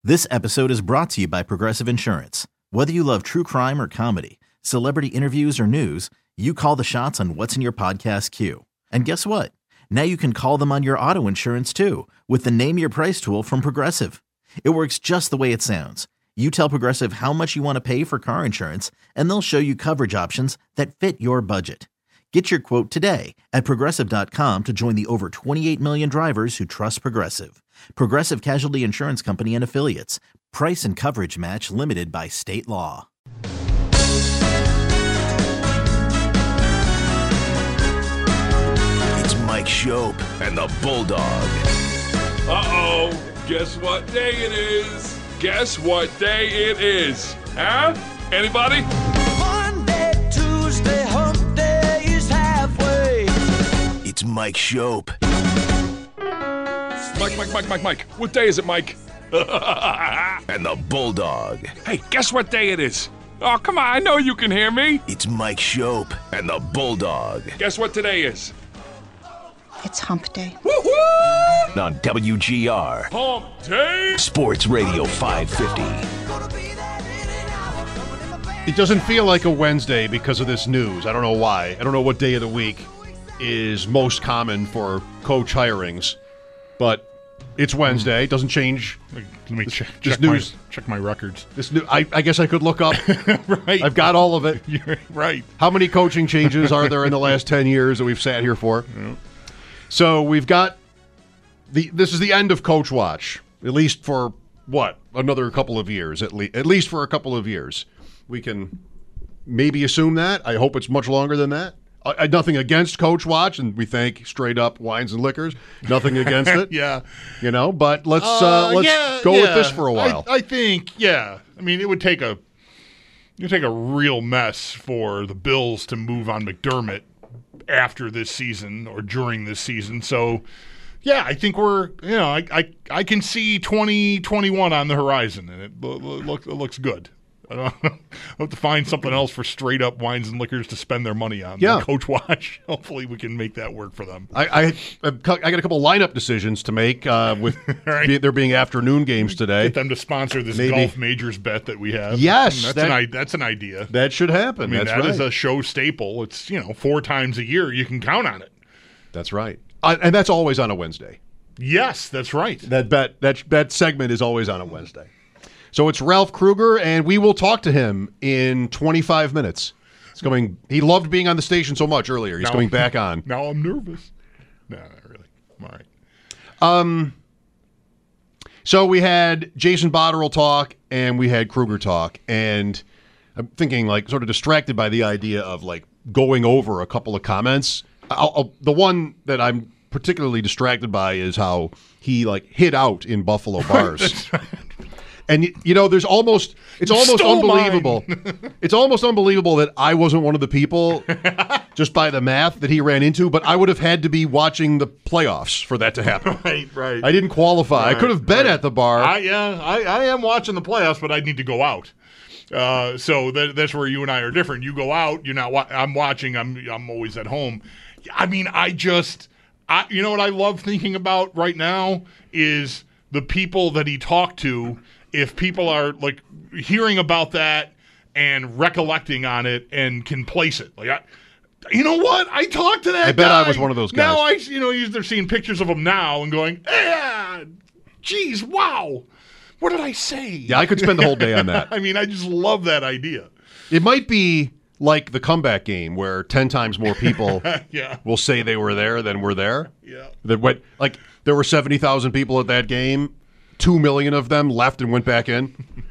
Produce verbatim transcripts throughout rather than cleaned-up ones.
This episode is brought to you by Progressive Insurance. Whether you love true crime or comedy, celebrity interviews or news, you call the shots on what's in your podcast queue. And guess what? Now you can call them on your auto insurance too with the Name Your Price tool from Progressive. It works just the way it sounds. You tell Progressive how much you want to pay for car insurance, and they'll show you coverage options that fit your budget. Get your quote today at Progressive dot com to join the over twenty-eight million drivers who trust Progressive. Progressive Casualty Insurance Company and Affiliates. Price and coverage match limited by state law. It's Mike Schopp and the Bulldog. Uh-oh. Guess what day it is? Guess what day it is? Huh? Anybody? Monday, Tuesday, hump day is halfway. It's Mike Schopp. Mike, Mike, Mike, Mike, Mike. What day is it, Mike? And the Bulldog. Hey, guess what day it is? Oh, come on. I know you can hear me. It's Mike Schopp and the Bulldog. Guess what today is? It's hump day. Woo-hoo! On W G R. Hump day. Sports Radio five fifty. It doesn't feel like a Wednesday because of this news. I don't know why. I don't know what day of the week is most common for coach hirings, but it's Wednesday. It doesn't change. Let me this, check, this check, news. my, check my records. This new, I, I guess I could look up. Right. I've got all of it. You're right. How many coaching changes are there in the last ten years that we've sat here for? Yeah. So we've got the. This is the end of Coach Watch, at least for what another couple of years. At least, at least for a couple of years, we can maybe assume that. I hope it's much longer than that. I, I, nothing against Coach Watch, and we thank Straight Up Wines and Liquors. Nothing against it. Yeah, you know. But let's uh, uh, let's yeah, go yeah. with this for a while. I, I think. Yeah. I mean, it would take a. It would take a real mess for the Bills to move on McDermott after this season or during this season. So, yeah, I think we're, you know, I I, I can see twenty twenty-one on the horizon, and it, lo- lo- look, it looks good. I don't know. I'll have to find something else for Straight Up Wines and Liquors to spend their money on. Yeah. Like Coach Watch. Hopefully we can make that work for them. I, I I got a couple lineup decisions to make uh, with Right. be, there being afternoon games today. Get them to sponsor this Maybe. golf majors bet that we have. Yes, that's, that- an, i- that's an idea. That should happen. I mean, That's that right. is a show staple. It's, you know, four times a year. You can count on it. That's right. Uh, and that's always on a Wednesday. Yes, that's right. That bet that that segment is always on a Wednesday. So it's Ralph Krueger, and we will talk to him in twenty-five minutes. He's coming. He loved being on the station so much earlier. He's Now- coming back on. Now I'm nervous. No, not really. I'm all right. Um. So we had Jason Botterill talk, and we had Krueger talk, and I'm thinking, like, sort of distracted by the idea of like going over a couple of comments. I'll, I'll, the one that I'm particularly distracted by is how he like hid out in Buffalo bars. And y- you know, there's almost it's almost Stole unbelievable. It's almost unbelievable that I wasn't one of the people, just by the math that he ran into. But I would have had to be watching the playoffs for that to happen. Right, right. I didn't qualify. I could have been right. at the bar. I, yeah, I, I am watching the playoffs, but I need to go out. Uh, so that, that's where you and I are different. You go out, you're not. Wa- I'm watching. I'm I'm always at home. I mean, I just, I you know what I love thinking about right now is the people that he talked to. If people are like hearing about that and recollecting on it and can place it, like I. You know what? I talked to that I bet guy. I was one of those guys. Now I, you know, they're seeing pictures of him now and going, yeah, geez, wow. What did I say? Yeah, I could spend the whole day on that. I mean, I just love that idea. It might be like the comeback game where ten times more people Yeah. will say they were there than were there. Yeah. That went like there were seventy thousand people at that game. Two million of them left and went back in.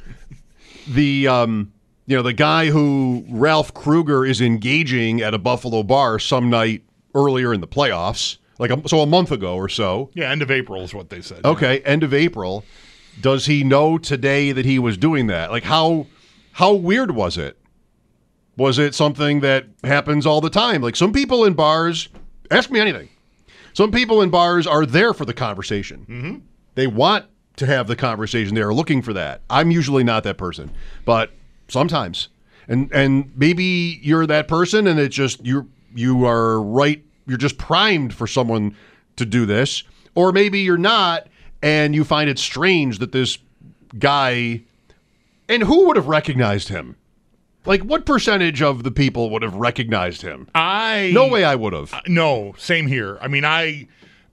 the um, you know, the guy who Ralph Krueger is engaging at a Buffalo bar some night earlier in the playoffs, like a, so a month ago or so. Yeah, end of April is what they said. Okay, end of April. Does he know today that he was doing that? Like how how weird was it? Was it something that happens all the time? Like some people in bars, ask me anything. Some people in bars are there for the conversation. Mm-hmm. They want to have the conversation. They are looking for that. I'm usually not that person, but sometimes. And and maybe you're that person and it's just you you are right, you're just primed for someone to do this, or maybe you're not and you find it strange that this guy, and who would have recognized him? Like, what percentage of the people would have recognized him? I no way I would have. Uh, no, same here. I mean, I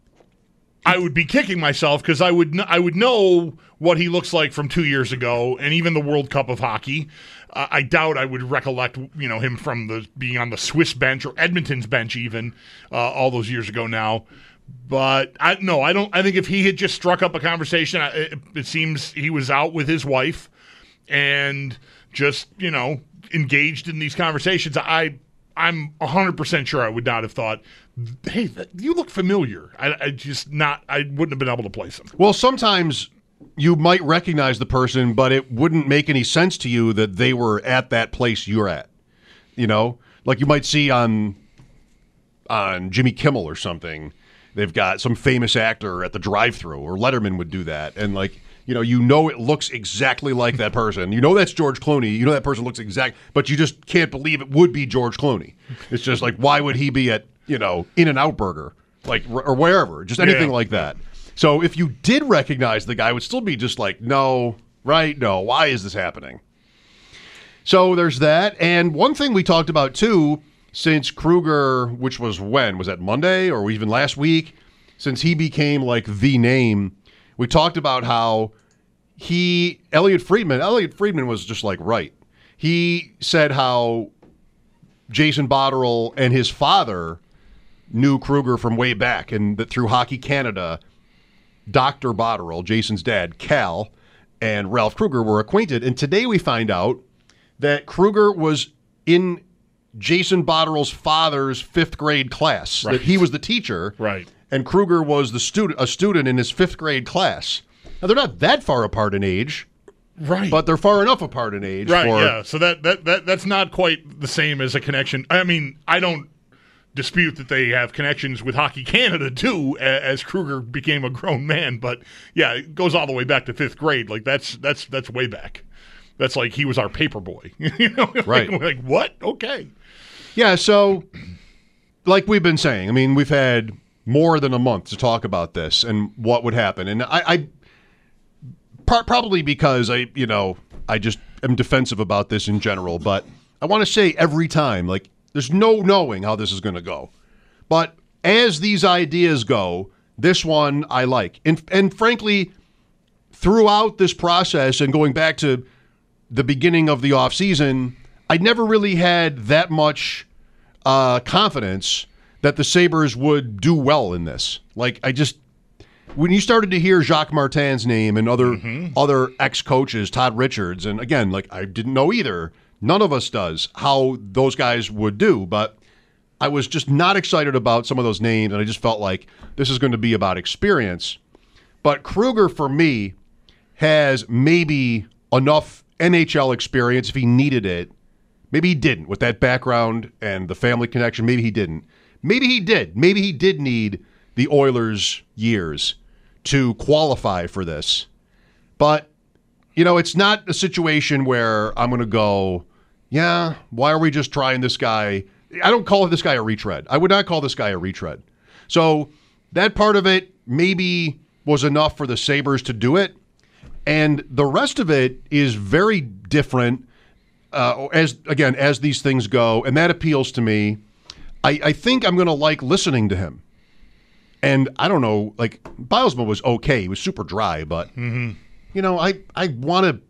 I would be kicking myself because I would kn- I would know what he looks like from two years ago, and even the World Cup of hockey. Uh, I doubt I would recollect, you know, him from the being on the Swiss bench or Edmonton's bench even uh, all those years ago now. But I no, I don't. I think if he had just struck up a conversation, it, it seems he was out with his wife and just, you know, engaged in these conversations. I I'm one hundred percent sure I would not have thought, hey, that, you look familiar. I, I just not. I wouldn't have been able to place him. Well, sometimes you might recognize the person, but it wouldn't make any sense to you that they were at that place you're at. You know, like you might see on on Jimmy Kimmel or something. They've got some famous actor at the drive-thru, or Letterman would do that, and like, you know, you know it looks exactly like that person. You know that's George Clooney. You know that person looks exact, but you just can't believe it would be George Clooney. It's just like, why would he be at, you know, In-N-Out Burger, like, or wherever, just anything Yeah. like that. So if you did recognize the guy, it would still be just like, no, right, no, why is this happening? So there's that, and one thing we talked about too, since Kruger, which was when? Was that Monday or even last week? Since he became like the name, we talked about how he, Elliot Friedman, Elliot Friedman was just like, right. He said how Jason Botterill and his father knew Kruger from way back, and that through Hockey Canada, Doctor Botterill, Jason's dad, Cal, and Ralph Kruger were acquainted. And today we find out that Kruger was in Jason Botterill's father's fifth grade class. Right. That he was the teacher. Right. And Kruger was the student, a student in his fifth grade class. Now, they're not that far apart in age. Right. But they're far enough apart in age. Right, for, yeah. So that, that, that that's not quite the same as a connection. I mean, I don't dispute that they have connections with Hockey Canada, too, as Kruger became a grown man. But, yeah, it goes all the way back to fifth grade. Like, that's that's that's way back. That's like he was our paper boy. You know? Right. Like, like, what? Okay. Yeah, so like we've been saying, I mean, we've had more than a month to talk about this and what would happen. And I, I par- probably because I, you know, I just am defensive about this in general, but I want to say every time, like, there's no knowing how this is going to go. But as these ideas go, this one I like. And, and frankly, throughout this process and going back to the beginning of the offseason, I never really had that much uh, confidence that the Sabres would do well in this. Like, I just, when you started to hear Jacques Martin's name and other mm-hmm. other ex-coaches, Todd Richards, and again, like, I didn't know either. None of us does how those guys would do, but I was just not excited about some of those names, and I just felt like this is going to be about experience. But Kruger, for me, has maybe enough N H L experience if he needed it. Maybe he didn't with that background and the family connection. Maybe he didn't. Maybe he did. Maybe he did need the Oilers' years to qualify for this. But, you know, it's not a situation where I'm going to go, yeah, why are we just trying this guy? I don't call this guy a retread. I would not call this guy a retread. So that part of it maybe was enough for the Sabres to do it. And the rest of it is very different uh, as, again, as these things go. And that appeals to me. I, I think I'm going to like listening to him. And I don't know, like, Bilesma was okay. He was super dry, but, mm-hmm. you know, I, I want a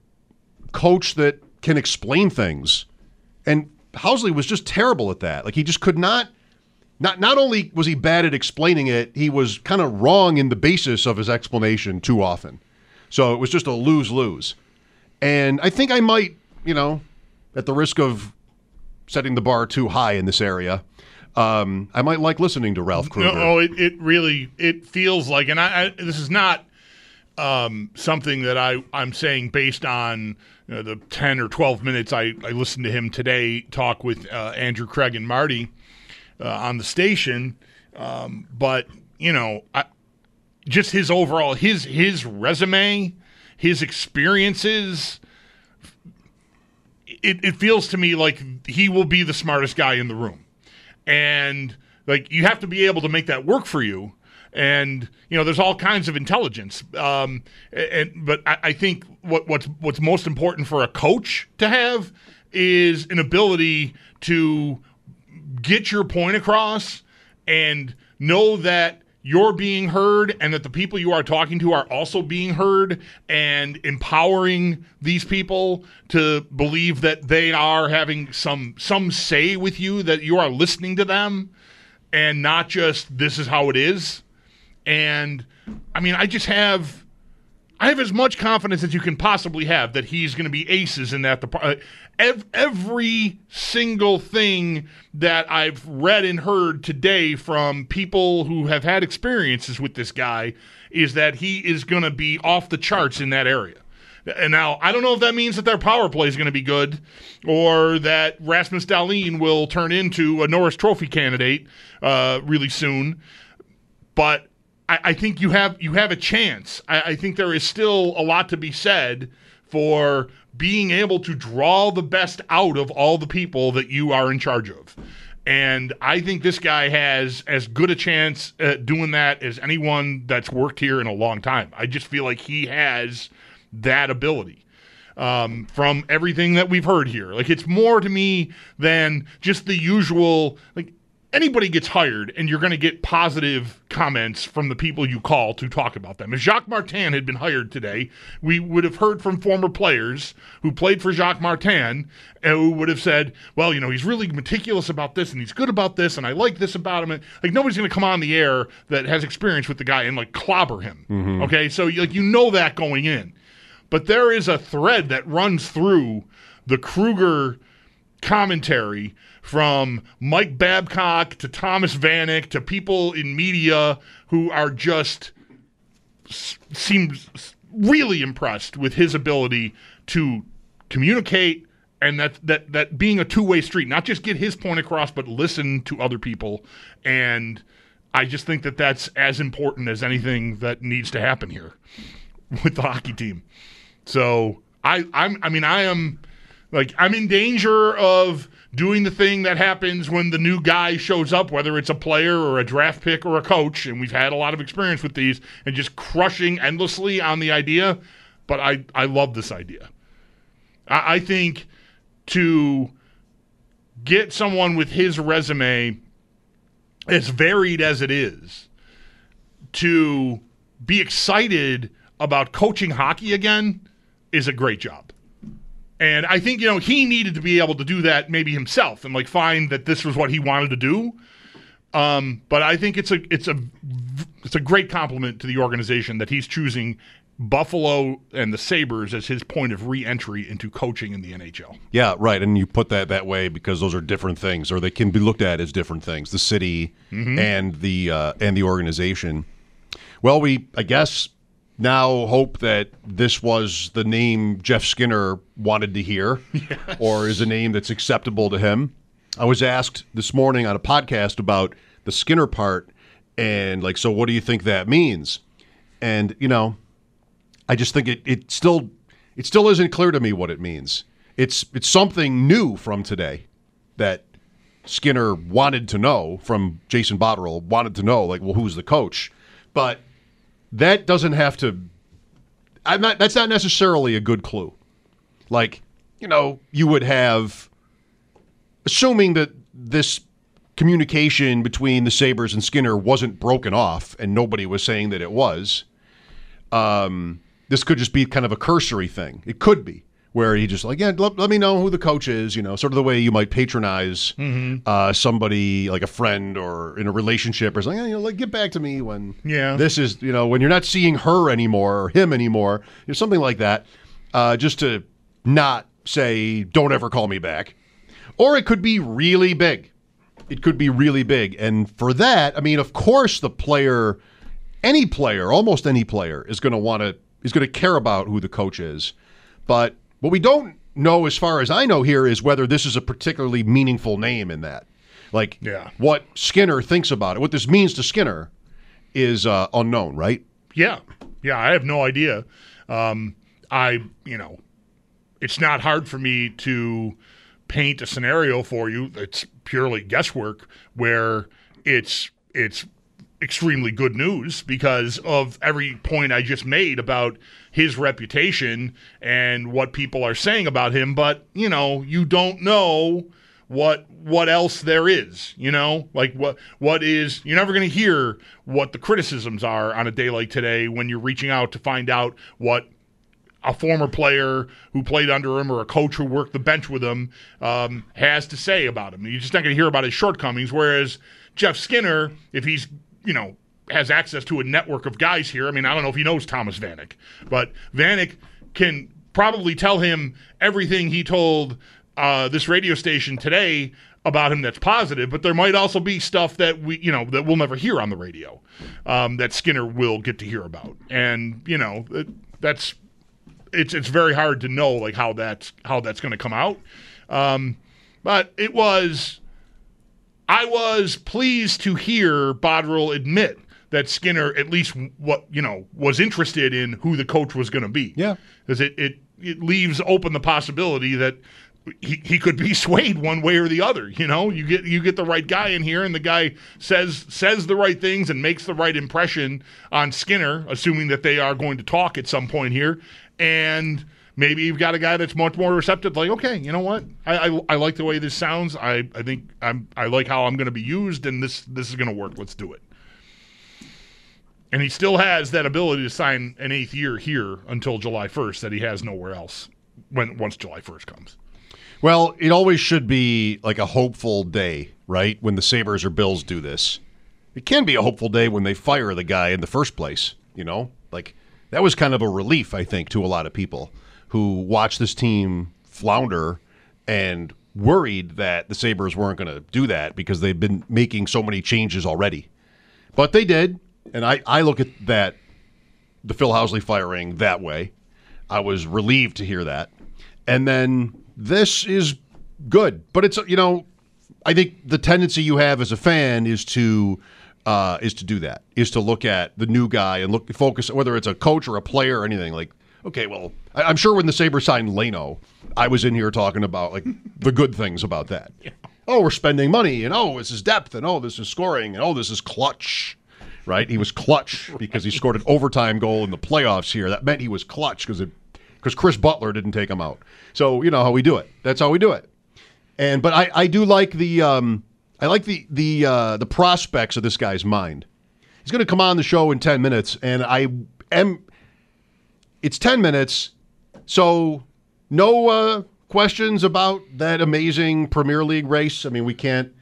coach that can explain things. And Housley was just terrible at that. Like, he just could not, not, not only was he bad at explaining it, he was kind of wrong in the basis of his explanation too often. So it was just a lose-lose. And I think I might, you know, at the risk of setting the bar too high in this area, Um, I might like listening to Ralph Kruger. No, it, it really it feels like, and I, I this is not um, something that I I'm saying based on you know, the ten or twelve minutes I, I listened to him today talk with uh, Andrew Craig and Marty uh, on the station, um, but you know, I, just his overall his his resume, his experiences. It, it feels to me like he will be the smartest guy in the room. And, like, you have to be able to make that work for you. and you know, there's all kinds of intelligence. Um, and but I, I think what what's what's most important for a coach to have is an ability to get your point across and know that you're being heard and that the people you are talking to are also being heard, and empowering these people to believe that they are having some some say with you, that you are listening to them and not just this is how it is. And I mean, I just have I have as much confidence as you can possibly have that he's going to be aces in that department. Every single thing that I've read and heard today from people who have had experiences with this guy is that he is going to be off the charts in that area. And now, I don't know if that means that their power play is going to be good or that Rasmus Dahlin will turn into a Norris Trophy candidate uh, really soon, but I, I think you have you have a chance. I, I think there is still a lot to be said for being able to draw the best out of all the people that you are in charge of. And I think this guy has as good a chance at doing that as anyone that's worked here in a long time. I just feel like he has that ability um, from everything that we've heard here. Like, it's more to me than just the usual, like, anybody gets hired and you're going to get positive comments from the people you call to talk about them. If Jacques Martin had been hired today, we would have heard from former players who played for Jacques Martin and who would have said, well, you know, he's really meticulous about this and he's good about this and I like this about him. And, like, nobody's going to come on the air that has experience with the guy and, like, clobber him. Mm-hmm. Okay? So, like, you know that going in. But there is a thread that runs through the Kruger commentary from Mike Babcock to Thomas Vanek to people in media who are just seem really impressed with his ability to communicate, and that that that being a two-way street, not just get his point across, but listen to other people. And I just think that that's as important as anything that needs to happen here with the hockey team. So I I'm I mean I am like I'm in danger of doing the thing that happens when the new guy shows up, whether it's a player or a draft pick or a coach, and we've had a lot of experience with these, and just crushing endlessly on the idea. But I, I love this idea. I, I think to get someone with his resume, as varied as it is, to be excited about coaching hockey again is a great job. And I think, you know, he needed to be able to do that maybe himself and, like, find that this was what he wanted to do. Um, but I think it's a it's a it's a great compliment to the organization that he's choosing Buffalo and the Sabres as his point of re-entry into coaching in the N H L. Yeah, right. And you put that that way because those are different things, or they can be looked at as different things, the city mm-hmm. and the uh, and the organization. Well, we, I guess, now hope that this was the name Jeff Skinner wanted to hear, yes. or is a name that's acceptable to him. I was asked this morning on a podcast about the Skinner part, and like, so what do you think that means? And, you know, I just think it, it still it still isn't clear to me what it means. It's it's something new from today that Skinner wanted to know from Jason Botterill, wanted to know, like, well, who's the coach? But that doesn't have to I'm not that's not necessarily a good clue. Like, you know, you would have, assuming that this communication between the Sabres and Skinner wasn't broken off and nobody was saying that it was, um, this could just be kind of a cursory thing. It could be where he just like, yeah, let, let me know who the coach is, you know, sort of the way you might patronize mm-hmm. uh, somebody like a friend or in a relationship or something, you know, like, get back to me when yeah. this is, you know, when you're not seeing her anymore or him anymore, you know, something like that, uh, just to not say, don't ever call me back. Or it could be really big. It could be really big. And for that, I mean, of course the player, any player, almost any player is going to want to, is going to care about who the coach is. But what we don't know, as far as I know here, is whether this is a particularly meaningful name in that. Like, yeah. what Skinner thinks about it, what this means to Skinner is uh, unknown, right? Yeah. Yeah, I have no idea. Um, I, you know, it's not hard for me to paint a scenario for you that's purely guesswork where it's it's extremely good news because of every point I just made about his reputation and what people are saying about him. But, you know, you don't know what what else there is, you know? Like what what is – you're never going to hear what the criticisms are on a day like today when you're reaching out to find out what a former player who played under him or a coach who worked the bench with him um, has to say about him. You're just not going to hear about his shortcomings, whereas Jeff Skinner, if he's – you know, has access to a network of guys here. I mean, I don't know if he knows Thomas Vanek, but Vanek can probably tell him everything he told uh, this radio station today about him that's positive, but there might also be stuff that we, you know, that we'll never hear on the radio um, that Skinner will get to hear about. And, you know, it, that's, it's, it's very hard to know like how that's, how that's going to come out. Um, but it was, I was pleased to hear Botterill admit that Skinner at least what you know was interested in who the coach was going to be. Yeah, because it, it it leaves open the possibility that he, he could be swayed one way or the other. You know, you get you get the right guy in here, and the guy says says the right things and makes the right impression on Skinner, assuming that they are going to talk at some point here, and maybe you've got a guy that's much more receptive, like, okay, you know what? I I, I like the way this sounds. I, I think I'm I like how I'm going to be used, and this this is going to work. Let's do it. And he still has that ability to sign an eighth year here until July first that he has nowhere else when once July first comes. Well, it always should be like a hopeful day, right? When the Sabres or Bills do this. It can be a hopeful day when they fire the guy in the first place, you know? Like, that was kind of a relief, I think, to a lot of people who watched this team flounder and worried that the Sabres weren't going to do that because they've been making so many changes already. But they did, and I, I look at that, the Phil Housley firing that way. I was relieved to hear that. And then this is good. But it's, you know, I think the tendency you have as a fan is to uh, is to do that, is to look at the new guy and look focus, whether it's a coach or a player or anything, like, okay, well, I, I'm sure when the Sabres signed Leno, I was in here talking about like the good things about that. Yeah. Oh, we're spending money, and oh, this is depth, and oh, this is scoring, and oh, this is clutch, right? He was clutch right. because he scored an overtime goal in the playoffs here. That meant he was clutch because it because Chris Butler didn't take him out. So you know how we do it. That's how we do it. And but I, I do like the um, I like the the uh, the prospects of this guy's mind. He's going to come on the show in ten minutes, and I am. It's ten minutes, so no uh, questions about that amazing Premier League race. I mean, we can't.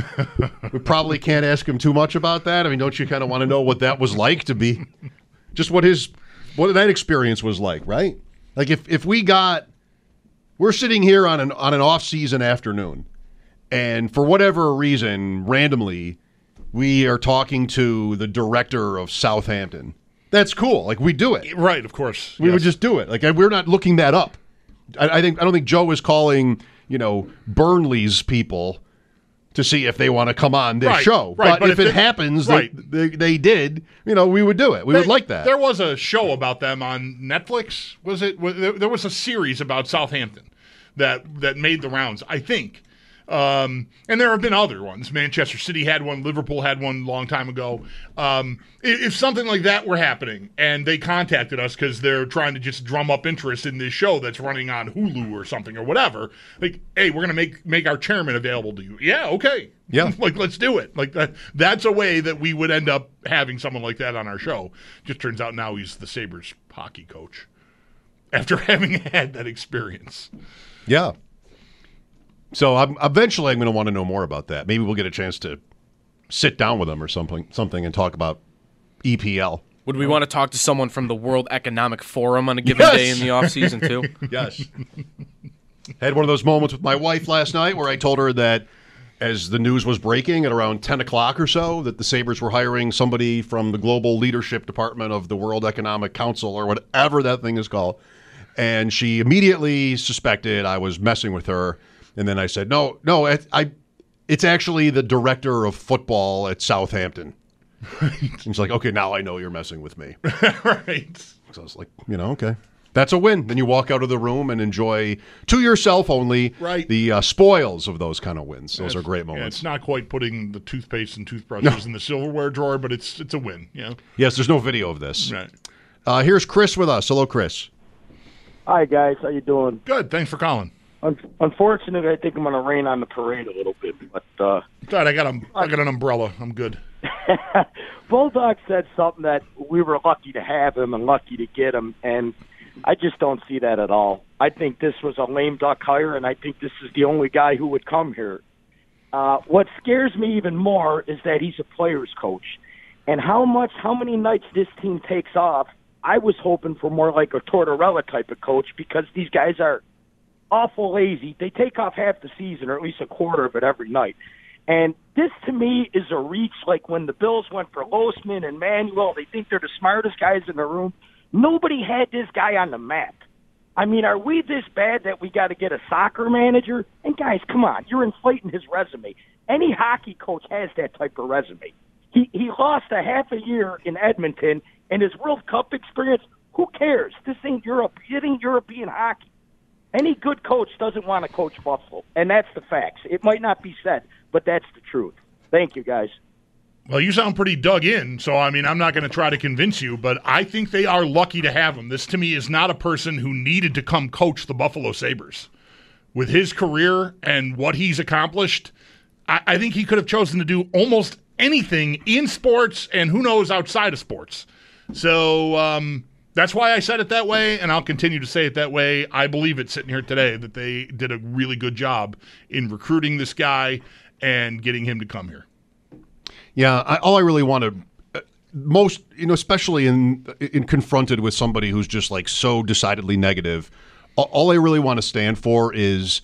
we probably can't ask him too much about that. I mean, don't you kind of want to know what that was like to be, just what his what that experience was like, right? Like if if we got. We're sitting here on an on an off-season afternoon, and for whatever reason, randomly, we are talking to the director of Southampton. That's cool. Like, we do it. Right, of course. We yes. would just do it. Like, we're not looking that up. I, I think I don't think Joe is calling, you know, Burnley's people to see if they want to come on this right, show. Right, but, but if, if it they, happens right. that they, they did, you know, we would do it. We they, would like that. There was a show about them on Netflix. Was it? Was, there was a series about Southampton that that made the rounds, I think. Um, and there have been other ones. Manchester City had one. Liverpool had one a long time ago. Um, if, if something like that were happening and they contacted us because they're trying to just drum up interest in this show that's running on Hulu or something or whatever, like, hey, we're going to make make our chairman available to you. Yeah, okay. Yeah. Like, let's do it. Like that. That's a way that we would end up having someone like that on our show. Just turns out now he's the Sabres hockey coach after having had that experience. Yeah. So I'm, eventually I'm going to want to know more about that. Maybe we'll get a chance to sit down with them or something, something and talk about E P L. Would we want to talk to someone from the World Economic Forum on a given yes! day in the offseason too? Yes. Had one of those moments with my wife last night where I told her that as the news was breaking at around ten o'clock or so, that the Sabres were hiring somebody from the global leadership department of the World Economic Council or whatever that thing is called. And she immediately suspected I was messing with her. And then I said, no, no, it, I, it's actually the director of football at Southampton. Right. She's like, okay, now I know you're messing with me. Right. So I was like, you know, okay. That's a win. Then you walk out of the room and enjoy, to yourself only, right. the uh, spoils of those kind of wins. Those it's, are great yeah, moments. it's not quite putting the toothpaste and toothbrushes No. in the silverware drawer, but it's it's a win. You know? Yes, there's no video of this. Right. Uh, here's Chris with us. Hello, Chris. Hi, guys. How you doing? Good. Thanks for calling. Un- unfortunately, I think I'm going to rain on the parade a little bit, but uh, God, I got a, I got an umbrella. I'm good. Bulldog said something that we were lucky to have him and lucky to get him, and I just don't see that at all. I think this was a lame duck hire, and I think this is the only guy who would come here. Uh, what scares me even more is that he's a player's coach, and how much, how many nights this team takes off. I was hoping for more like a Tortorella type of coach because these guys are awful lazy. They take off half the season or at least a quarter of it every night. And this, to me, is a reach like when the Bills went for Losman and Manuel. They think they're the smartest guys in the room. Nobody had this guy on the map. I mean, are we this bad that we got to get a soccer manager? And, guys, come on. You're inflating his resume. Any hockey coach has that type of resume. He he lost a half a year in Edmonton, and his World Cup experience, who cares? This ain't Europe. It ain't European hockey. Any good coach doesn't want to coach Buffalo, and that's the facts. It might not be said, but that's the truth. Thank you, guys. Well, you sound pretty dug in, so, I mean, I'm not going to try to convince you, but I think they are lucky to have him. This, to me, is not a person who needed to come coach the Buffalo Sabres. With his career and what he's accomplished, I, I think he could have chosen to do almost anything in sports and who knows outside of sports. So um, that's why I said it that way, and I'll continue to say it that way. I believe it sitting here today that they did a really good job in recruiting this guy and getting him to come here. Yeah, I, all I really want to, uh, most, you know, especially in in confronted with somebody who's just like so decidedly negative, all, all I really want to stand for is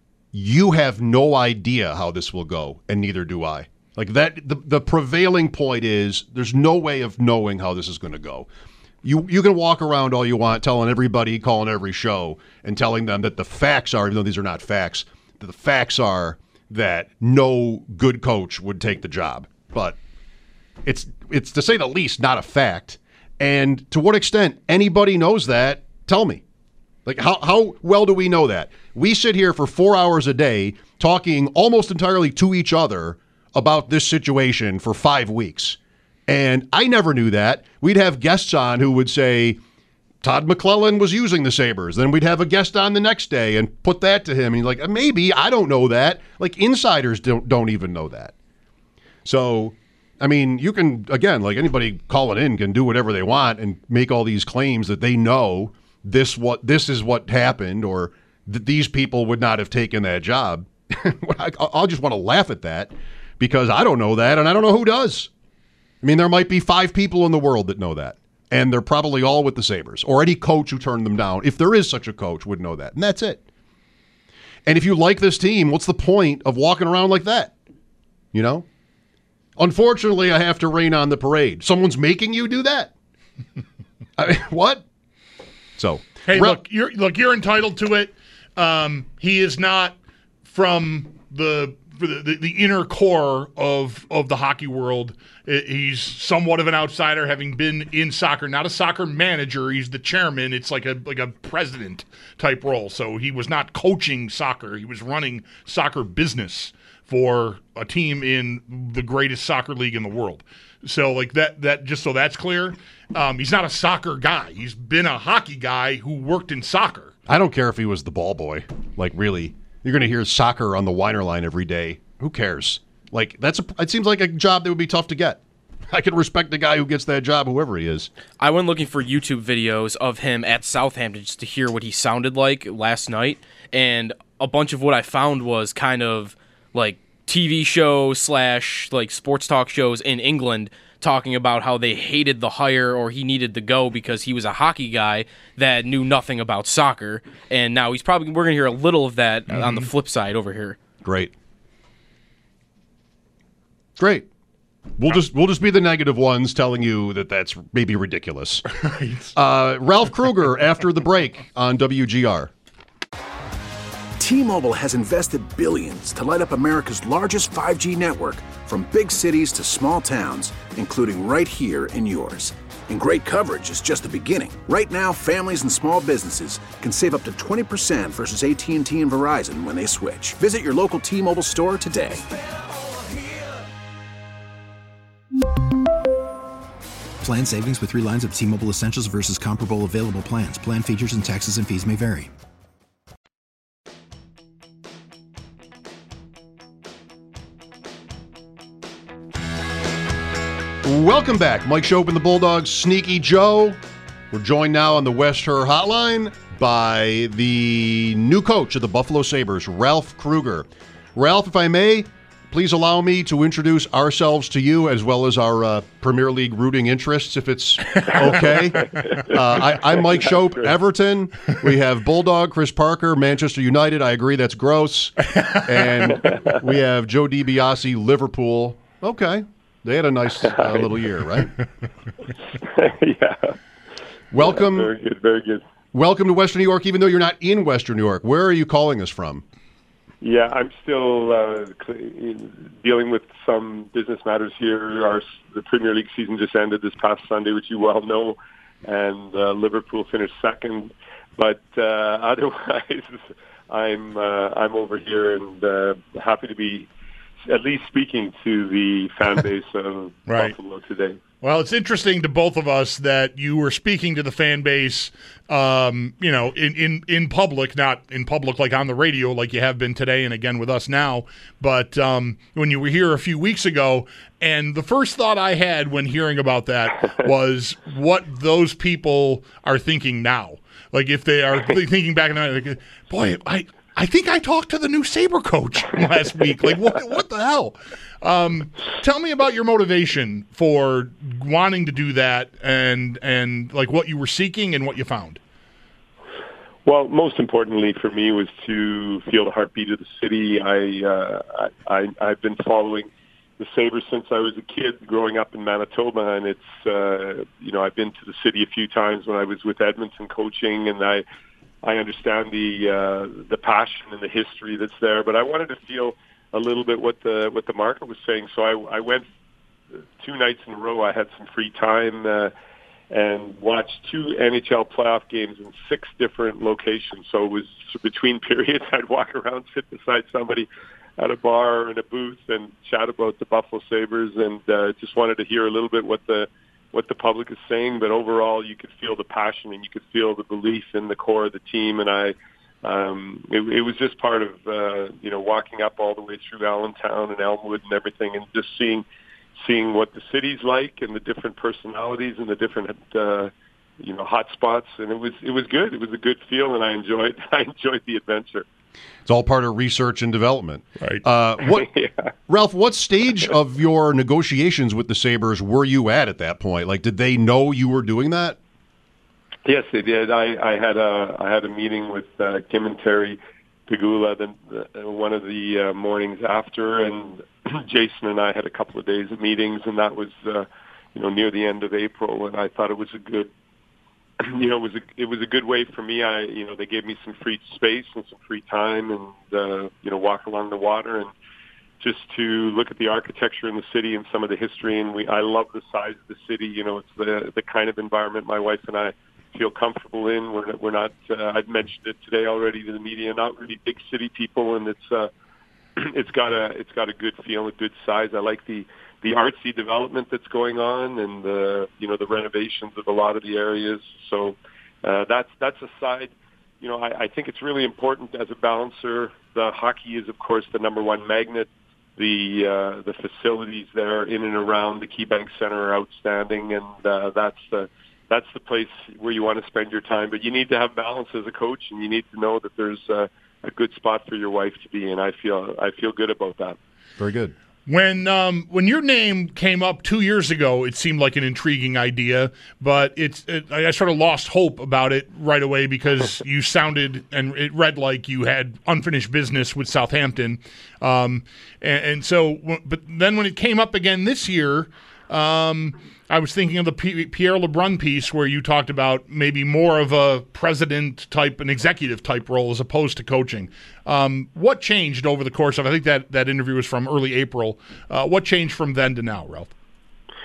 you have no idea how this will go, and neither do I. Like that, the, the prevailing point is there's no way of knowing how this is going to go. You you can walk around all you want, telling everybody, calling every show, and telling them that the facts are, even though these are not facts, that the facts are that no good coach would take the job. But it's it's to say the least not a fact. And to what extent anybody knows that, tell me. Like how how well do we know that? We sit here for four hours a day talking almost entirely to each other about this situation for five weeks. And I never knew that. We'd have guests on who would say, Todd McClellan was using the Sabres. Then we'd have a guest on the next day and put that to him. And he's like, maybe, I don't know that. Like insiders don't don't even know that. So, I mean, you can, again, like anybody calling in can do whatever they want and make all these claims that they know this what this is what happened or that these people would not have taken that job. I, I'll just want to laugh at that because I don't know that and I don't know who does. I mean, there might be five people in the world that know that, and they're probably all with the Sabres, or any coach who turned them down, if there is such a coach, would know that, and that's it. And if you like this team, what's the point of walking around like that? You know? Unfortunately, I have to rain on the parade. Someone's making you do that? I mean, what? So, hey, re- look, you're look, you're entitled to it. Um, he is not from the the, the the inner core of of the hockey world. He's somewhat of an outsider, having been in soccer, not a soccer manager. He's the chairman. It's like a like a president type role. So he was not coaching soccer. He was running soccer business for a team in the greatest soccer league in the world. So like that that just so that's clear. Um, he's not a soccer guy. He's been a hockey guy who worked in soccer. I don't care if he was the ball boy. Like, really, you're going to hear soccer on the Weiner line every day. Who cares? Like, that's a, it seems like a job that would be tough to get. I can respect the guy who gets that job, whoever he is. I went looking for YouTube videos of him at Southampton just to hear what he sounded like last night, and a bunch of what I found was kind of like T V show slash like sports talk shows in England talking about how they hated the hire or he needed to go because he was a hockey guy that knew nothing about soccer, and now he's probably we're going to hear a little of that mm-hmm. on the flip side over here. Great. Great. We'll just we'll just be the negative ones telling you that that's maybe ridiculous. Right. Uh, Ralph Kruger after the break on W G R. T-Mobile has invested billions to light up America's largest five G network, from big cities to small towns, including right here in yours. And great coverage is just the beginning. Right now, families and small businesses can save up to twenty percent versus A T and T and Verizon when they switch. Visit your local T-Mobile store today. Plan savings with three lines of T-Mobile Essentials versus comparable available plans. Plan features and taxes and fees may vary. Welcome back. Mike Shope and the Bulldogs, Sneaky Joe. We're joined now on the West Her Hotline by the new coach of the Buffalo Sabres, Ralph Krueger. Ralph, if I may, please allow me to introduce ourselves to you as well as our uh, Premier League rooting interests, if it's okay. uh, I, I'm Mike Shope, Everton. We have Bulldog, Chris Parker, Manchester United. I agree, that's gross. And we have Joe DiBiase, Liverpool. Okay. They had a nice uh, little year, right? Yeah. Welcome. Yeah, very good, very good. Welcome to Western New York, even though you're not in Western New York. Where are you calling us from? Yeah, I'm still uh, dealing with some business matters here. Our the Premier League season just ended this past Sunday, which you well know, and uh, Liverpool finished second. But uh, otherwise, I'm uh, I'm over here and uh, happy to be at least speaking to the fan base of right. Buffalo today. Well, it's interesting to both of us that you were speaking to the fan base, um, you know, in, in, in public, not in public like on the radio like you have been today and again with us now, but um, when you were here a few weeks ago. And the first thought I had when hearing about that was what those people are thinking now. Like if they are thinking back in the night, like, boy, I – I think I talked to the new Sabre coach last week. Like, what What the hell? Um, tell me about your motivation for wanting to do that and, and like, what you were seeking and what you found. Well, most importantly for me was to feel the heartbeat of the city. I, uh, I, I've been following the Sabres since I was a kid growing up in Manitoba, and it's, uh, you know, I've been to the city a few times when I was with Edmonton coaching, and I I understand the uh, the passion and the history that's there, but I wanted to feel a little bit what the what the market was saying. So I, I went two nights in a row. I had some free time uh, and watched two N H L playoff games in six different locations. So it was between periods. I'd walk around, sit beside somebody at a bar or in a booth, and chat about the Buffalo Sabres, and uh, just wanted to hear a little bit what the what the public is saying, but overall you could feel the passion and you could feel the belief in the core of the team. And I, um, it, it was just part of, uh, you know, walking up all the way through Allentown and Elmwood and everything, and just seeing, seeing what the city's like and the different personalities and the different, uh, you know, hot spots. And it was, it was good. It was a good feel, and I enjoyed, I enjoyed the adventure. It's all part of research and development. Right. Uh, what, yeah. Ralph, what stage of your negotiations with the Sabres were you at at that point? Like, did they know you were doing that? Yes, they did. I, I had a I had a meeting with uh, Kim and Terry Pegula the, uh, one of the uh, mornings after, and Jason and I had a couple of days of meetings, and that was uh, you know near the end of April, and I thought it was a good. You know, it was a it was a good way for me. I you know they gave me some free space and some free time, and uh, you know walk along the water and just to look at the architecture in the city and some of the history. And we I love the size of the city. You know, it's the the kind of environment my wife and I feel comfortable in. We're we're not. Uh, I've mentioned it today already to the media. Not really big city people, and it's uh, it's got a it's got a good feel, a good size. I like the. the artsy development that's going on, and the you know the renovations of a lot of the areas. So uh, that's that's a side. You know, I, I think it's really important as a balancer. The hockey is, of course, the number one magnet. The uh, the facilities there in and around the KeyBank Center are outstanding, and uh, that's the that's the place where you want to spend your time. But you need to have balance as a coach, and you need to know that there's uh, a good spot for your wife to be. And I feel I feel good about that. Very good. When um, when your name came up two years ago, it seemed like an intriguing idea, but it's it, I sort of lost hope about it right away because you sounded and it read like you had unfinished business with Southampton, um, and, and so. But then when it came up again this year, um, I was thinking of the P- Pierre LeBrun piece where you talked about maybe more of a president type, an executive type role as opposed to coaching. Um, what changed over the course of, I think that, that interview was from early April. Uh, what changed from then to now, Ralph?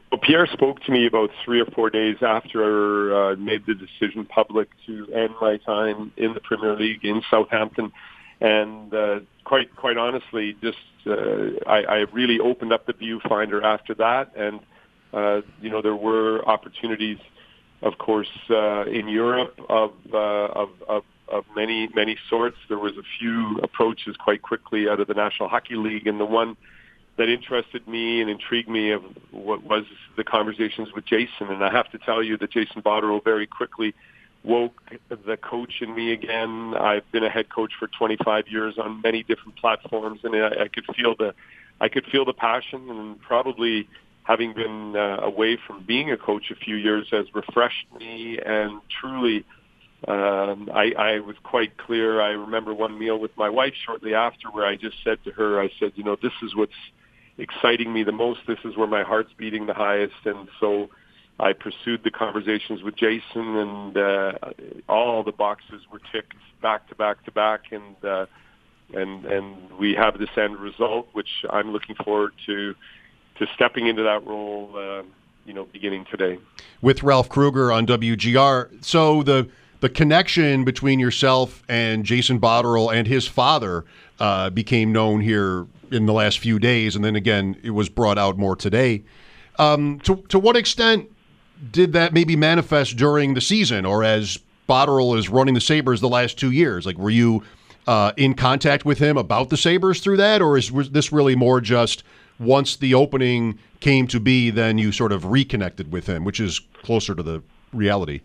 Well, Pierre spoke to me about three or four days after I uh, made the decision public to end my time in the Premier League in Southampton. And uh, quite quite honestly, just uh, I, I really opened up the viewfinder after that. And, uh, you know, there were opportunities, of course, uh, in Europe of, uh, of, of, of many, many sorts. There was a few approaches quite quickly out of the National Hockey League. And the one that interested me and intrigued me of what was the conversations with Jason. And I have to tell you that Jason Botterill very quickly woke the coach in me again. I've been a head coach for twenty-five years on many different platforms, and I, I could feel the, I could feel the passion, and probably having been uh, away from being a coach a few years has refreshed me. And truly, um, I, I was quite clear. I remember one meal with my wife shortly after where I just said to her, I said, you know, this is what's exciting me the most. This is where my heart's beating the highest. And so I pursued the conversations with Jason, and uh, all the boxes were ticked back to back to back, and uh, and and we have this end result, which I'm looking forward to to stepping into that role, uh, you know, beginning today. With Ralph Kruger on W G R. So the the connection between yourself and Jason Botterill and his father uh, became known here in the last few days, and then again it was brought out more today. Um, to to what extent did that maybe manifest during the season, or as Botterill is running the Sabres the last two years? Like, were you uh, in contact with him about the Sabres through that, or is was this really more just once the opening came to be, then you sort of reconnected with him, which is closer to the reality?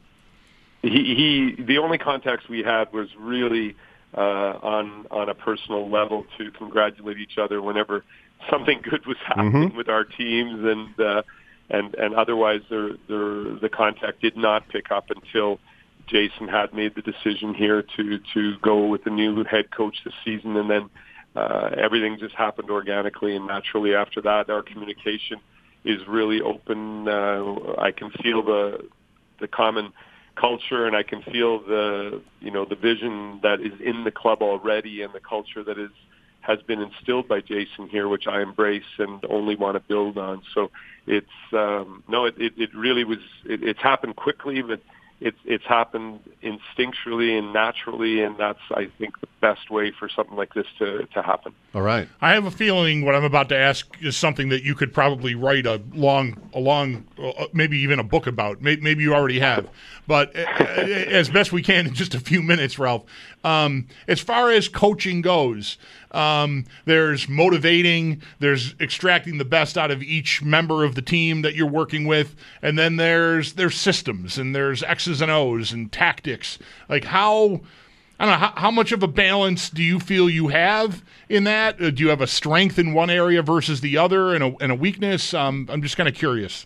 He, he the only contacts we had was really uh, on on a personal level to congratulate each other whenever something good was happening Mm-hmm. with our teams, and uh, and and otherwise, there, there, the contact did not pick up until Jason had made the decision here to to go with the new head coach this season, and then uh, everything just happened organically and naturally after that. Our communication is really open. Uh, I can feel the the common culture, and I can feel the you know the vision that is in the club already, and the culture that is has been instilled by Jason here, which I embrace and only want to build on. So it's um, no, it, it, it really was. It, it's happened quickly, but it's it's happened instinctually and naturally, and that's, I think, the best way for something like this to to happen. All right. I have a feeling what I'm about to ask is something that you could probably write a long, a long, uh, maybe even a book about. Maybe, maybe you already have, but uh, as best we can in just a few minutes, Ralph. Um, as far as coaching goes, um, there's motivating, there's extracting the best out of each member of the team that you're working with, and then there's there's systems, and there's X's and O's and tactics. Like how. I don't know, how, how much of a balance do you feel you have in that? Uh, do you have a strength in one area versus the other, and a, and a weakness? Um, I'm just kind of curious.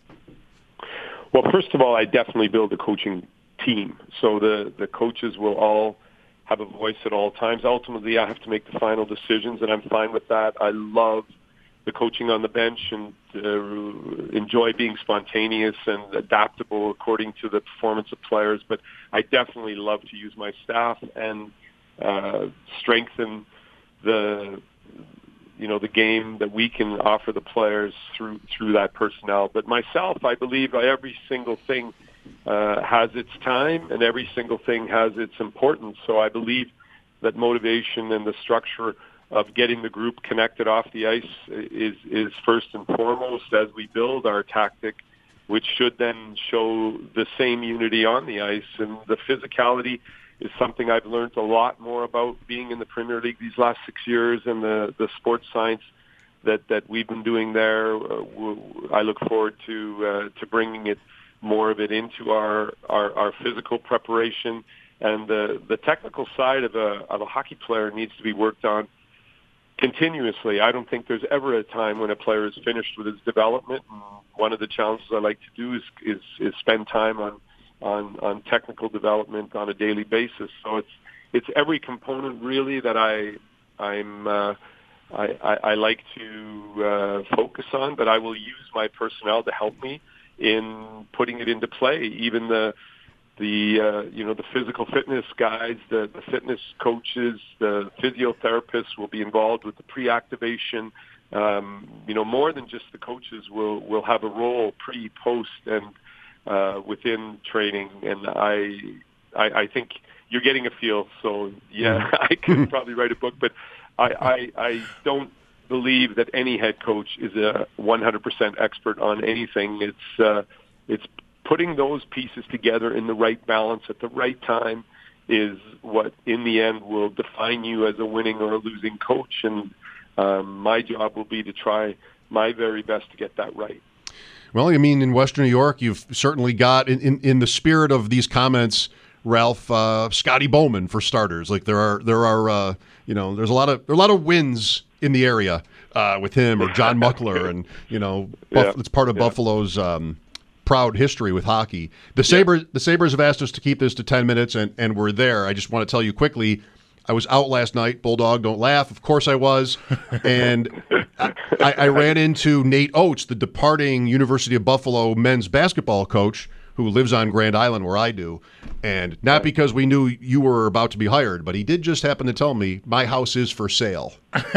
Well, first of all, I definitely build a coaching team. So the, the coaches will all have a voice at all times. Ultimately, I have to make the final decisions, and I'm fine with that. I love the coaching on the bench and uh, enjoy being spontaneous and adaptable according to the performance of players. But I definitely love to use my staff and uh, strengthen the, you know, the game that we can offer the players through through that personnel. But myself, I believe every single thing uh, has its time, and every single thing has its importance. So I believe that motivation and the structure of getting the group connected off the ice is is first and foremost as we build our tactic, which should then show the same unity on the ice. And the physicality is something I've learned a lot more about being in the Premier League these last six years, and the, the sports science that, that we've been doing there. Uh, I look forward to uh, to bringing it more of it into our, our, our physical preparation. And the, the technical side of a of a hockey player needs to be worked on continuously. I don't think there's ever a time when a player is finished with his development. And one of the challenges I like to do is is, is spend time on, on on technical development on a daily basis. So it's it's every component really that I I'm uh, I, I, I like to uh, focus on, but I will use my personnel to help me in putting it into play. Even the the uh, you know the physical fitness guys, the, the fitness coaches, the physiotherapists will be involved with the pre-activation, um, you know, more than just the coaches will will have a role pre, post, and uh, within training. And I, I, I think you're getting a feel. So yeah, I could probably write a book, but I, I, I don't believe that any head coach is a one hundred percent expert on anything. It's uh, it's putting those pieces together in the right balance at the right time is what, in the end, will define you as a winning or a losing coach. And um, my job will be to try my very best to get that right. Well, I mean, in Western New York, you've certainly got, in, in, in the spirit of these comments, Ralph, uh, Scotty Bowman, for starters. Like there are, there are, uh, you know, there's a lot of there are a lot of wins in the area uh, with him or John Muckler, and you know, Buff- Yeah. it's part of Yeah. Buffalo's um, proud history with hockey. The Sabres, the Sabres have asked us to keep this to ten minutes, and, and we're there. I just want to tell you quickly, I was out last night. Bulldog, don't laugh. Of course I was. And I, I ran into Nate Oates, the departing University of Buffalo men's basketball coach, who lives on Grand Island where I do. And not because we knew you were about to be hired, but he did just happen to tell me my house is for sale.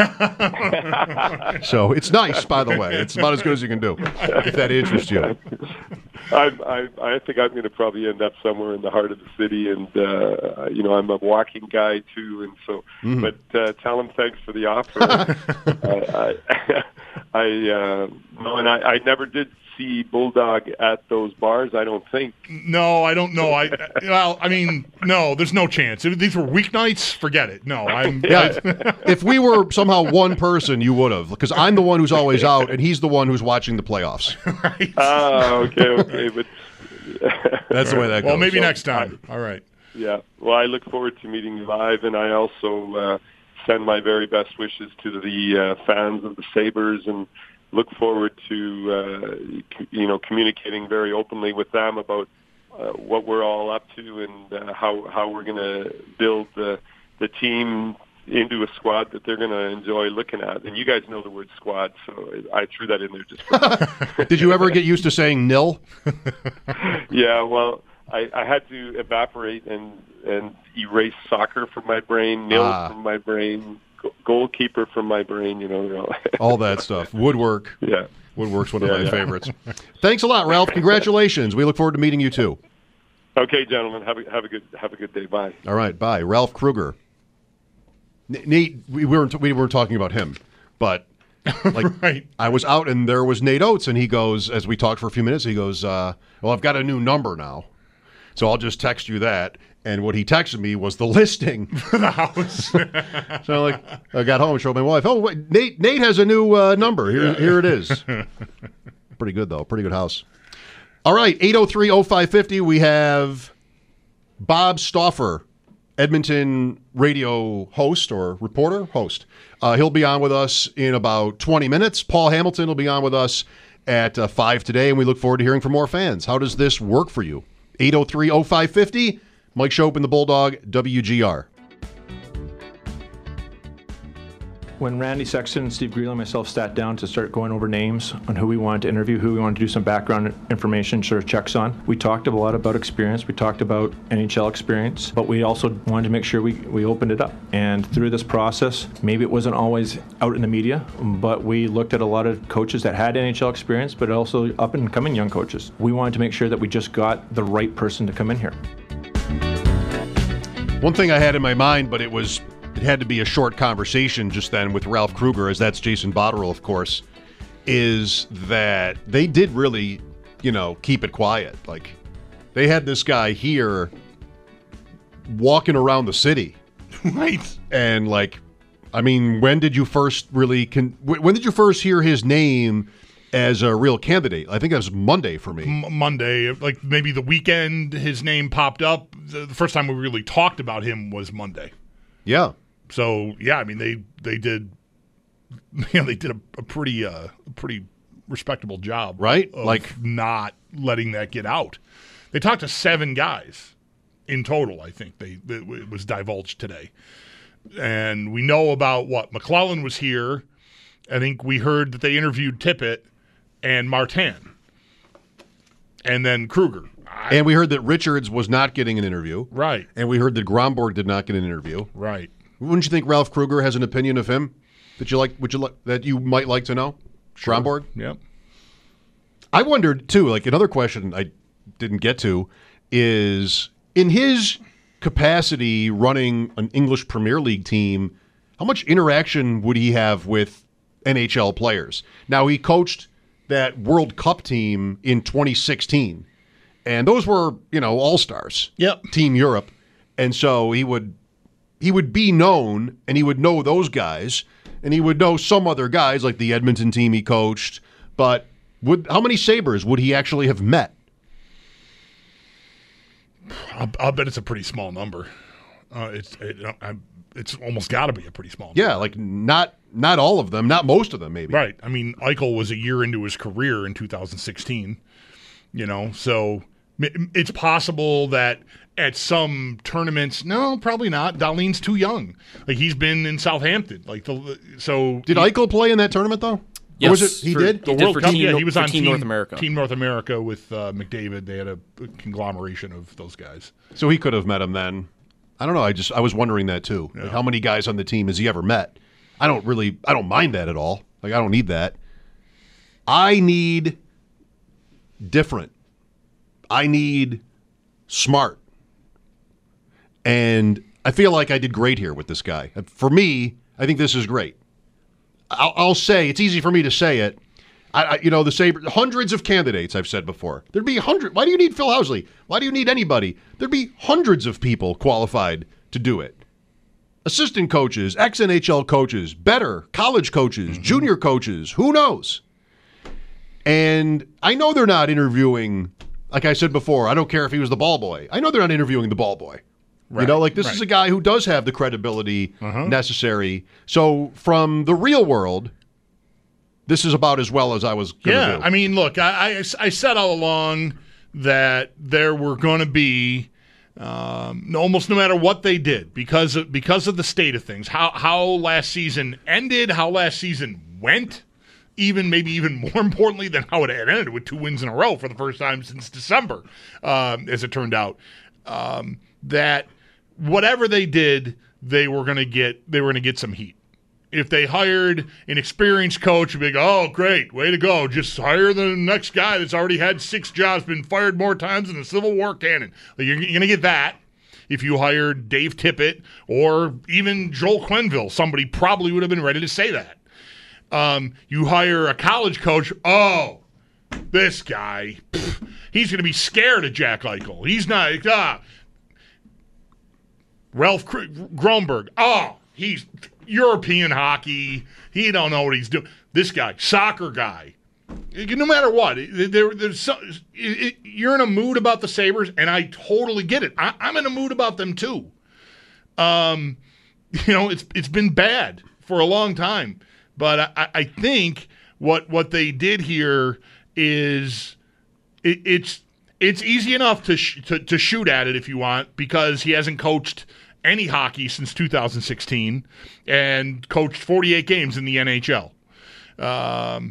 So it's nice, by the way. It's about as good as you can do, if that interests you. I, I, I think I'm going to probably end up somewhere in the heart of the city, and uh, you know, I'm a walking guy too, and so. Mhm. But uh, tell him thanks for the offer. I, I, I uh, no, and I, I never did see Bulldog at those bars. I don't think. No, I don't know. I well, I mean, no, there's no chance. If these were weeknights, forget it. No, I'm. Yeah, if we were somehow one person, you would have, because I'm the one who's always out, and he's the one who's watching the playoffs. Right. Ah, okay, okay, but That's the way that goes. Well, maybe So, next time. All right. Yeah. Well, I look forward to meeting you live, and I also uh, send my very best wishes to the uh, fans of the Sabres, and look forward to uh, you know, communicating very openly with them about uh, what we're all up to, and uh, how how we're going to build the the team into a squad that they're going to enjoy looking at. And you guys know the word squad, so I threw that in there just for Did you ever get used to saying nil? Yeah, well, I, I had to evaporate and, and erase soccer from my brain, nil Ah. from my brain, go- goalkeeper from my brain, you know. You know. All that stuff. Woodwork. Yeah. Woodwork's one of Yeah, my yeah. favorites. Thanks a lot, Ralph. Congratulations. We look forward to meeting you too. Okay, gentlemen, have a have a good have a good day. Bye. All right, bye. Ralph Kruger. N- Nate, we weren't we weren't talking about him, but like Right. I was out and there was Nate Oates, and he goes, as we talked for a few minutes, he goes, uh, "Well, I've got a new number now, so I'll just text you that." And what he texted me was the listing. The house. So like, I got home and showed my wife. Oh, wait, Nate, Nate has a new uh, number. Here, here it is. Pretty good though. Pretty good house. All right, eight oh three oh five fifty. We have Bob Stauffer, Edmonton radio host or reporter host. Uh, he'll be on with us in about twenty minutes. Paul Hamilton will be on with us at uh, five today, and we look forward to hearing from more fans. How does this work for you? eight oh three oh five fifty. Mike Shope and the Bulldog, W G R. When Randy Sexton and Steve Greeley and myself sat down to start going over names on who we wanted to interview, who we wanted to do some background information sort of checks on, we talked a lot about experience. We talked about N H L experience, but we also wanted to make sure we, we opened it up. And through this process, maybe it wasn't always out in the media, but we looked at a lot of coaches that had N H L experience, but also up and coming young coaches. We wanted to make sure that we just got the right person to come in here. One thing I had in my mind, but it was it had to be a short conversation just then with Ralph Kruger, as that's Jason Botterill, of course, is that they did really, you know, keep it quiet. Like, they had this guy here walking around the city. Right. And, like, I mean, when did you first really, con- when did you first hear his name as a real candidate? I think that was Monday for me. M- Monday, like maybe the weekend, his name popped up. The, the first time we really talked about him was Monday. Yeah. So yeah, I mean they they did, you know, they did a, a pretty uh, a pretty respectable job, right? Of like not letting that get out. They talked to seven guys in total. I think they it was divulged today, and we know about what McClellan was here. I think we heard that they interviewed Tippett and Martin, and then Kruger. I, and we heard that Richards was not getting an interview. Right. And we heard that Gromborg did not get an interview. Right. Wouldn't you think Ralph Kruger has an opinion of him? that you like? Would you like that you might like to know? Sure. Gromborg? Yep. I wondered too. Like another question I didn't get to is in his capacity running an English Premier League team, how much interaction would he have with N H L players? Now, he coached that World Cup team in twenty sixteen, and those were, you know, all-stars. Yep. Team Europe. And so he would he would be known, and he would know those guys, and he would know some other guys like the Edmonton team he coached, but would how many Sabres would he actually have met? I'll, I'll bet it's a pretty small number. Uh, it's it, I, it's almost got to be a pretty small number. Yeah, like not not all of them, not most of them, maybe. Right. I mean, Eichel was a year into his career in two thousand sixteen. You know, so it's possible that at some tournaments, no, probably not. Dahlin's too young. Like he's been in Southampton. Like the so did he, Eichel play in that tournament though? Yes, or was it he for, did the he World did for Cup? Team, Yeah, he was for on Team North America. Team North America with uh, McDavid. They had a conglomeration of those guys. So he could have met him then. I don't know. I just I was wondering that too. Yeah. Like how many guys on the team has he ever met? I don't really I don't mind that at all. Like I don't need that. I need different. I need smart. And I feel like I did great here with this guy. For me, I think this is great. I'll, I'll say it's easy for me to say it. I, I, you know, the Sabres, hundreds of candidates. I've said before. There'd be a hundred. Why do you need Phil Housley? Why do you need anybody? There'd be hundreds of people qualified to do it. Assistant coaches, ex-N H L coaches, better college coaches, mm-hmm. junior coaches. Who knows? And I know they're not interviewing. Like I said before, I don't care if he was the ball boy. I know they're not interviewing the ball boy. Right, you know, like this right. is a guy who does have the credibility uh-huh. necessary. So from the real world, this is about as well as I was going to yeah, do. I mean, look, I, I, I said all along that there were going to be um, almost no matter what they did because of, because of the state of things, how how last season ended, how last season went, even maybe even more importantly than how it had ended with two wins in a row for the first time since December, um, as it turned out, um, that whatever they did, they were going to get they were going to get some heat. If they hired an experienced coach, it'd be like, oh, great, way to go. Just hire the next guy that's already had six jobs, been fired more times than the Civil War cannon. Like, you're, you're going to get that. If you hired Dave Tippett or even Joel Quenneville, somebody probably would have been ready to say that. Um, you hire a college coach, oh, this guy, pff, he's going to be scared of Jack Eichel. He's not, ah. Ralph Gromberg, oh, he's European hockey. He don't know what he's doing. This guy, soccer guy. No matter what, there, there's so, it, it, you're in a mood about the Sabres, and I totally get it. I, I'm in a mood about them too. Um, you know, it's it's been bad for a long time, but I, I think what what they did here is it, it's it's easy enough to, sh- to to shoot at it if you want because he hasn't coached any hockey since two thousand sixteen and coached forty-eight games in the N H L um,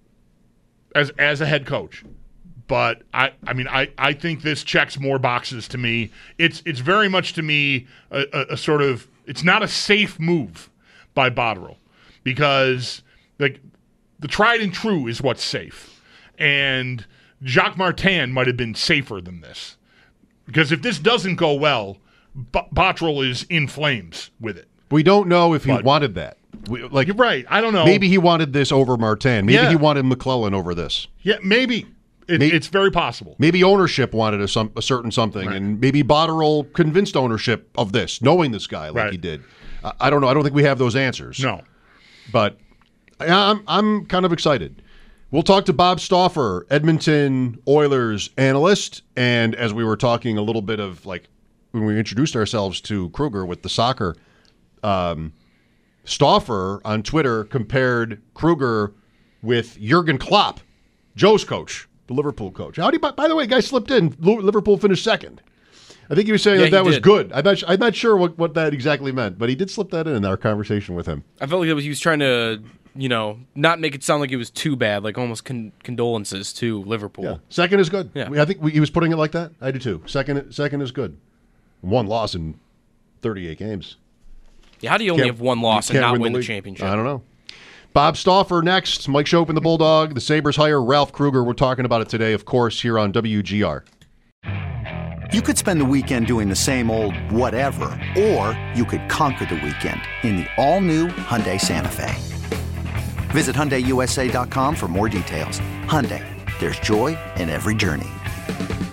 as as a head coach. But I, I mean, I, I think this checks more boxes to me. It's it's very much to me a, a, a sort of it's not a safe move by Botterill because the the tried and true is what's safe, and Jacques Martin might have been safer than this because if this doesn't go well, B- Botterill is in flames with it. We don't know if he but, wanted that. We, like you're right. I don't know. Maybe he wanted this over Martin. Maybe yeah. he wanted McClellan over this. Yeah, maybe. It, maybe. It's very possible. Maybe ownership wanted a, some, a certain something, right. and maybe Botterill convinced ownership of this, knowing this guy like right. he did. I, I don't know. I don't think we have those answers. No. But I'm I'm kind of excited. We'll talk to Bob Stauffer, Edmonton Oilers analyst, and as we were talking a little bit of like when we introduced ourselves to Kruger with the soccer, um, Stauffer on Twitter compared Kruger with Jurgen Klopp, Joe's coach, the Liverpool coach. How do you, by, by the way, guy slipped in. Liverpool finished second. I think he was saying yeah, that that was did. good. I'm not, I'm not sure what, what that exactly meant, but he did slip that in in our conversation with him. I felt like it was, he was trying to, you know, not make it sound like it was too bad, like almost con- condolences to Liverpool. Yeah. Second is good. Yeah. I think we, he was putting it like that. I do too. Second, second is good. One loss in thirty-eight games. Yeah, how do you only Can't- have one loss you and can't not win win the the, league. championship? I don't know. Bob Stauffer next. Mike Shope and the Bulldog. The Sabres hire Ralph Kruger. We're talking about it today, of course, here on W G R. You could spend the weekend doing the same old whatever, or you could conquer the weekend in the all-new Hyundai Santa Fe. Visit Hyundai U S A dot com for more details. Hyundai, there's joy in every journey.